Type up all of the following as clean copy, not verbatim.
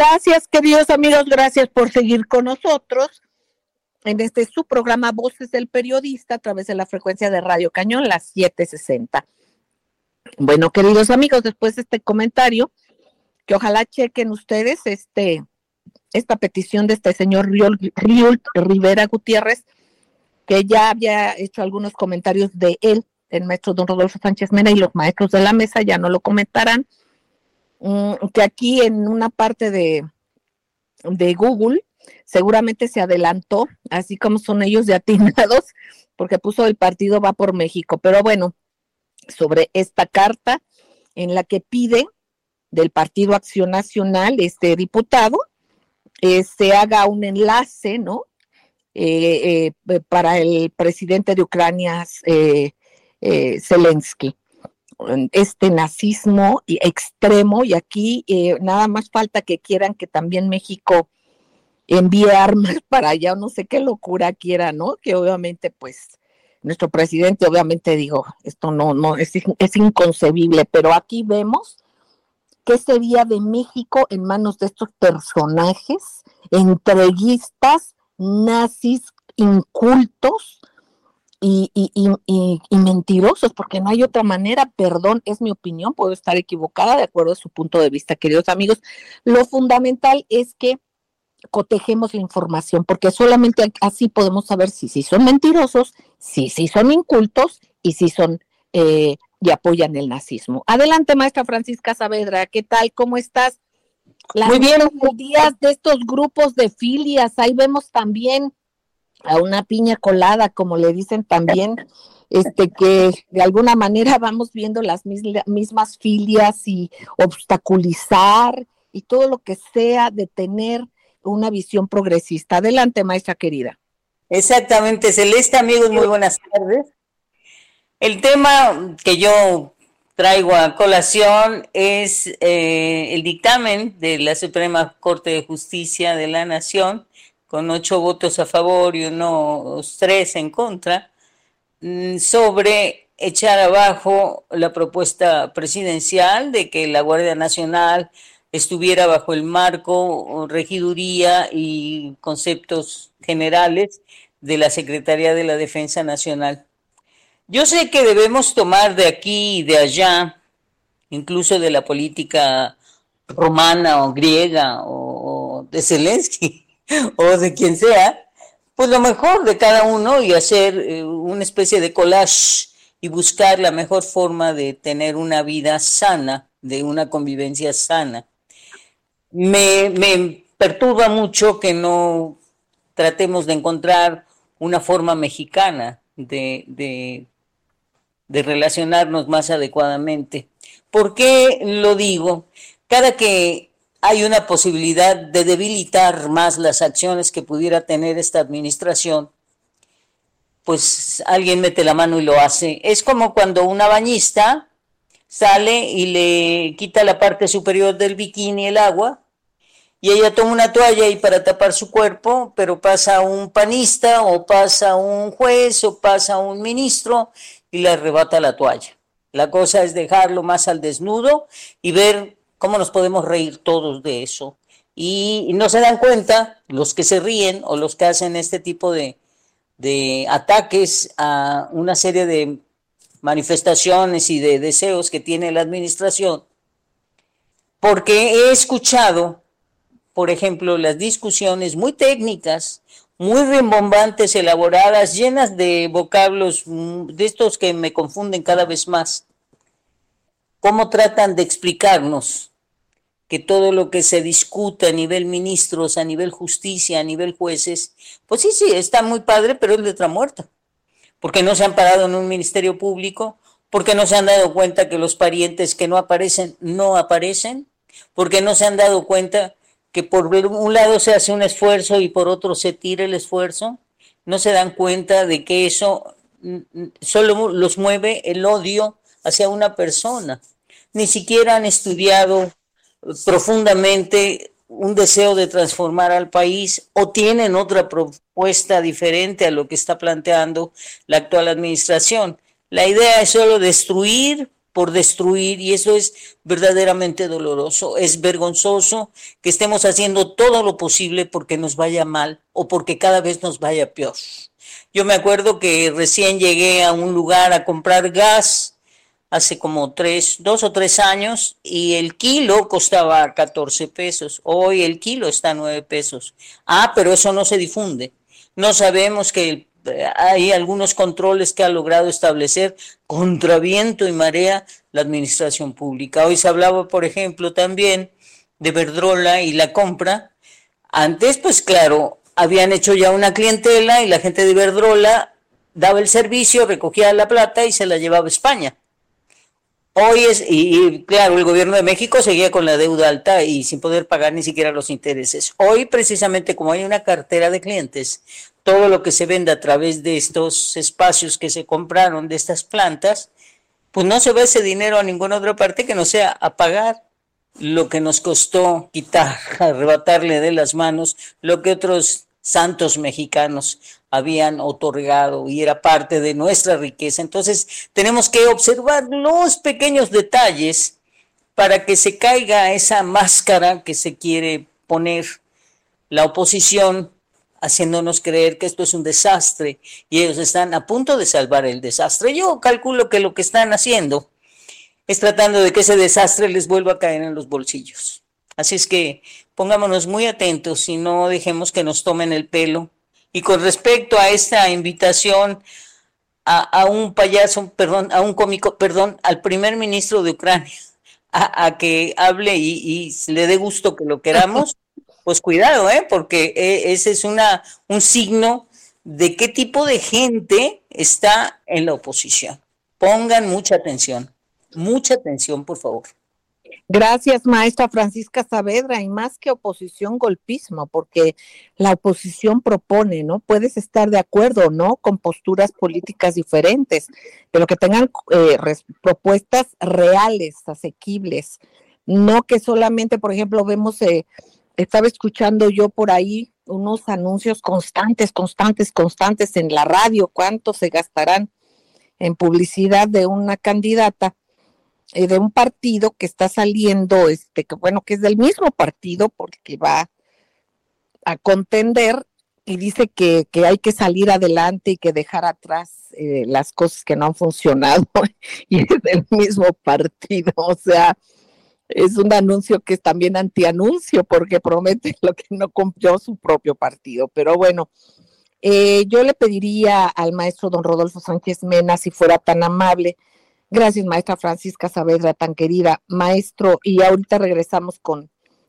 Gracias, queridos amigos, gracias por seguir con nosotros en su programa Voces del Periodista a través de la frecuencia de Radio Cañón, las 760. Bueno, queridos amigos, después de este comentario, que ojalá chequen ustedes esta petición de este señor Riult Rivera Gutiérrez, que ya había hecho algunos comentarios de él, el maestro don Rodolfo Sánchez Mena, y los maestros de la mesa ya no lo comentarán, que aquí en una parte de Google seguramente se adelantó, así como son ellos de atinados, porque puso el partido Va por México. Pero bueno, sobre esta carta en la que pide del Partido Acción Nacional, diputado, se haga un enlace, ¿no? Para el presidente de Ucrania, Zelensky. Nazismo extremo, y aquí nada más falta que quieran que también México envíe armas para allá, o no sé qué locura quiera, ¿no? Que obviamente, pues, nuestro presidente, obviamente, esto no es inconcebible, pero aquí vemos qué sería de México en manos de estos personajes entreguistas, nazis, incultos y mentirosos, porque no hay otra manera. Perdón, es mi opinión, puedo estar equivocada de acuerdo a su punto de vista, queridos amigos. Lo fundamental es que cotejemos la información, porque solamente así podemos saber si son mentirosos, si son incultos y si son y apoyan el nazismo. Adelante, maestra Francisca Saavedra, ¿qué tal? ¿Cómo estás? Muy bien. Días de estos grupos de filias, ahí vemos también a una piña colada, como le dicen también, que de alguna manera vamos viendo las mismas filias y obstaculizar y todo lo que sea de tener una visión progresista. Adelante, maestra querida. Exactamente, Celeste, amigos, muy buenas tardes. El tema que yo traigo a colación es el dictamen de la Suprema Corte de Justicia de la Nación, con 8 votos a favor y unos 3 en contra, sobre echar abajo la propuesta presidencial de que la Guardia Nacional estuviera bajo el marco, regiduría y conceptos generales de la Secretaría de la Defensa Nacional. Yo sé que debemos tomar de aquí y de allá, incluso de la política romana o griega o de Zelensky o de quien sea, pues lo mejor de cada uno y hacer una especie de collage y buscar la mejor forma de tener una vida sana, de una convivencia sana. Me perturba mucho que no tratemos de encontrar una forma mexicana de relacionarnos más adecuadamente. ¿Por qué lo digo? Cada que hay una posibilidad de debilitar más las acciones que pudiera tener esta administración, pues alguien mete la mano y lo hace. Es como cuando una bañista sale y le quita la parte superior del bikini el agua, y ella toma una toalla y para tapar su cuerpo, pero pasa un panista o pasa un juez o pasa un ministro y le arrebata la toalla. La cosa es dejarlo más al desnudo y ver cómo nos podemos reír todos de eso. Y no se dan cuenta los que se ríen o los que hacen este tipo de ataques a una serie de manifestaciones y de deseos que tiene la administración, porque he escuchado, por ejemplo, las discusiones muy técnicas, muy rimbombantes, elaboradas, llenas de vocablos de estos que me confunden cada vez más. ¿Cómo tratan de explicarnos que todo lo que se discuta a nivel ministros, a nivel justicia, a nivel jueces, pues sí, está muy padre, pero es letra muerta? Porque no se han parado en un ministerio público, porque no se han dado cuenta que los parientes que no aparecen, porque no se han dado cuenta que por un lado se hace un esfuerzo y por otro se tira el esfuerzo. No se dan cuenta de que eso solo los mueve el odio hacia una persona. Ni siquiera han estudiado profundamente un deseo de transformar al país o tienen otra propuesta diferente a lo que está planteando la actual administración. La idea es solo destruir, por destruir, y eso es verdaderamente doloroso. Es vergonzoso que estemos haciendo todo lo posible porque nos vaya mal o porque cada vez nos vaya peor. Yo me acuerdo que recién llegué a un lugar a comprar gas hace como 2 o 3 años, y el kilo costaba 14 pesos. Hoy el kilo está a 9 pesos. Pero eso no se difunde. No sabemos que hay algunos controles que ha logrado establecer contra viento y marea la administración pública. Hoy se hablaba, por ejemplo, también de Iberdrola y la compra. Antes, pues claro, habían hecho ya una clientela y la gente de Iberdrola daba el servicio, recogía la plata y se la llevaba a España. Hoy y claro, el gobierno de México seguía con la deuda alta y sin poder pagar ni siquiera los intereses. Hoy, precisamente, como hay una cartera de clientes, todo lo que se vende a través de estos espacios que se compraron, de estas plantas, pues no se va ese dinero a ninguna otra parte que no sea a pagar lo que nos costó quitar, arrebatarle de las manos lo que otros santos mexicanos habían otorgado y era parte de nuestra riqueza. Entonces tenemos que observar los pequeños detalles para que se caiga esa máscara que se quiere poner la oposición, haciéndonos creer que esto es un desastre y ellos están a punto de salvar el desastre. Yo calculo que lo que están haciendo es tratando de que ese desastre les vuelva a caer en los bolsillos. Así es que pongámonos muy atentos y no dejemos que nos tomen el pelo. Y con respecto a esta invitación a un payaso, perdón, a un cómico, perdón, al primer ministro de Ucrania, a que hable y le dé gusto que lo queramos, pues cuidado, porque ese es un signo de qué tipo de gente está en la oposición. Pongan mucha atención, por favor. Gracias, maestra Francisca Saavedra, y más que oposición, golpismo, porque la oposición propone, ¿no? Puedes estar de acuerdo, ¿no? Con posturas políticas diferentes, pero que tengan propuestas reales, asequibles, no que solamente, por ejemplo, vemos, estaba escuchando yo por ahí unos anuncios constantes en la radio, cuánto se gastarán en publicidad de una candidata de un partido que está saliendo, que bueno, que es del mismo partido porque va a contender y dice que hay que salir adelante y que dejar atrás las cosas que no han funcionado y es del mismo partido, o sea, es un anuncio que es también antianuncio porque promete lo que no cumplió su propio partido, pero bueno, yo le pediría al maestro don Rodolfo Sánchez Mena si fuera tan amable. Gracias, maestra Francisca Saavedra, tan querida. Maestro, y ahorita regresamos con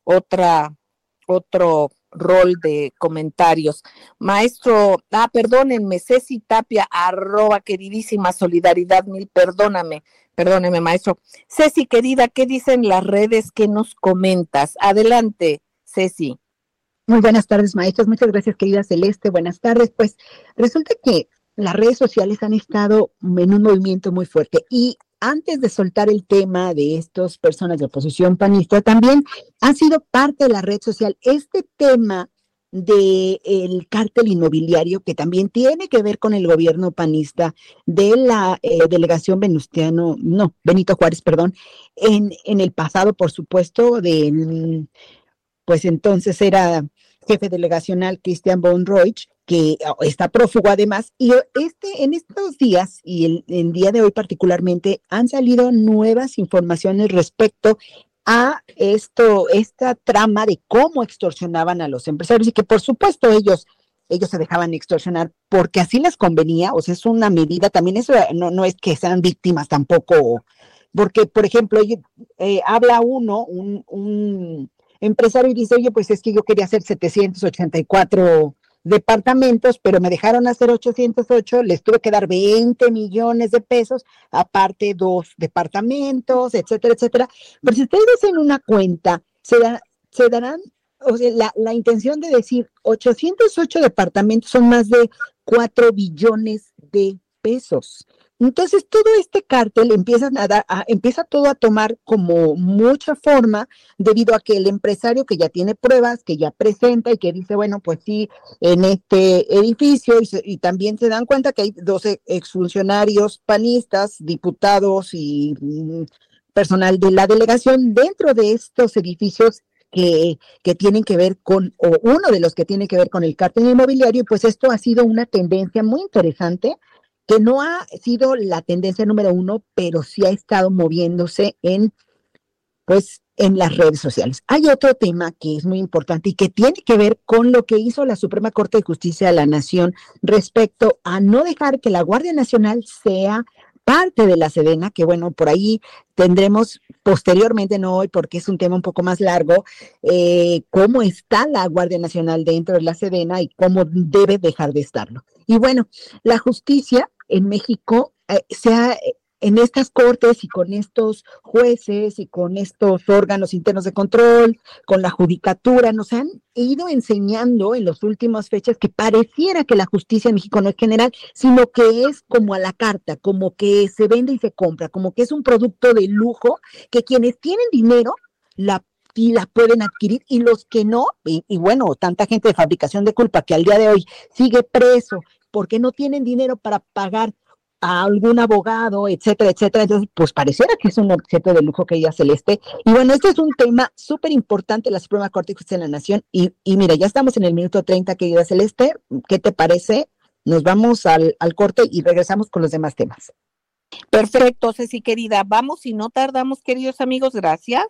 otro rol de comentarios. Maestro, perdónenme, Ceci Tapia, @ queridísima solidaridad, perdóneme, maestro. Ceci, querida, ¿qué dicen las redes? ¿Qué nos comentas? Adelante, Ceci. Muy buenas tardes, maestros. Muchas gracias, querida Celeste. Buenas tardes. Pues resulta que las redes sociales han estado en un movimiento muy fuerte y antes de soltar el tema de estas personas de oposición panista, también ha sido parte de la red social este tema del cártel inmobiliario que también tiene que ver con el gobierno panista de la delegación Benito Juárez, perdón, en el pasado, por supuesto, pues entonces era jefe delegacional Christian von Roig, que está prófugo además, y en estos días, y el día de hoy particularmente, han salido nuevas informaciones respecto a esta trama de cómo extorsionaban a los empresarios, y que por supuesto ellos se dejaban extorsionar porque así les convenía, o sea, es una medida, también eso no es que sean víctimas tampoco, porque, por ejemplo, habla un empresario y dice, oye, pues es que yo quería hacer 784 departamentos, pero me dejaron hacer 808, les tuve que dar 20 millones de pesos, aparte 2 departamentos, etcétera, etcétera. Pero si ustedes hacen una cuenta, se darán, o sea, la intención de decir 808 departamentos son más de 4 billones de pesos. Entonces, todo este cártel empieza todo a tomar como mucha forma debido a que el empresario que ya tiene pruebas, que ya presenta y que dice, bueno, pues sí, en este edificio, y también se dan cuenta que hay 12 exfuncionarios panistas, diputados y personal de la delegación dentro de estos edificios que tienen que ver o uno de los que tiene que ver con el cártel inmobiliario, y pues esto ha sido una tendencia muy interesante que no ha sido la tendencia número uno, pero sí ha estado moviéndose pues, en las redes sociales. Hay otro tema que es muy importante y que tiene que ver con lo que hizo la Suprema Corte de Justicia de la Nación respecto a no dejar que la Guardia Nacional sea parte de la Sedena, que bueno, por ahí tendremos posteriormente, no hoy, porque es un tema un poco más largo, cómo está la Guardia Nacional dentro de la Sedena y cómo debe dejar de estarlo. Y bueno, la justicia en México en estas cortes y con estos jueces y con estos órganos internos de control, con la judicatura, nos han ido enseñando en las últimas fechas que pareciera que la justicia en México no es general, sino que es como a la carta, como que se vende y se compra, como que es un producto de lujo que quienes tienen dinero y la pueden adquirir, y los que no, y bueno, tanta gente de fabricación de culpa que al día de hoy sigue preso porque no tienen dinero para pagar a algún abogado, etcétera, etcétera. Entonces, pues pareciera que es un objeto de lujo que ella Celeste. Y bueno, este es un tema súper importante de la Suprema Corte de Justicia de la Nación. Y mira, ya estamos en el minuto 30, querida Celeste. ¿Qué te parece? Nos vamos al corte y regresamos con los demás temas. Perfecto, Ceci querida. Vamos y no tardamos, queridos amigos. Gracias.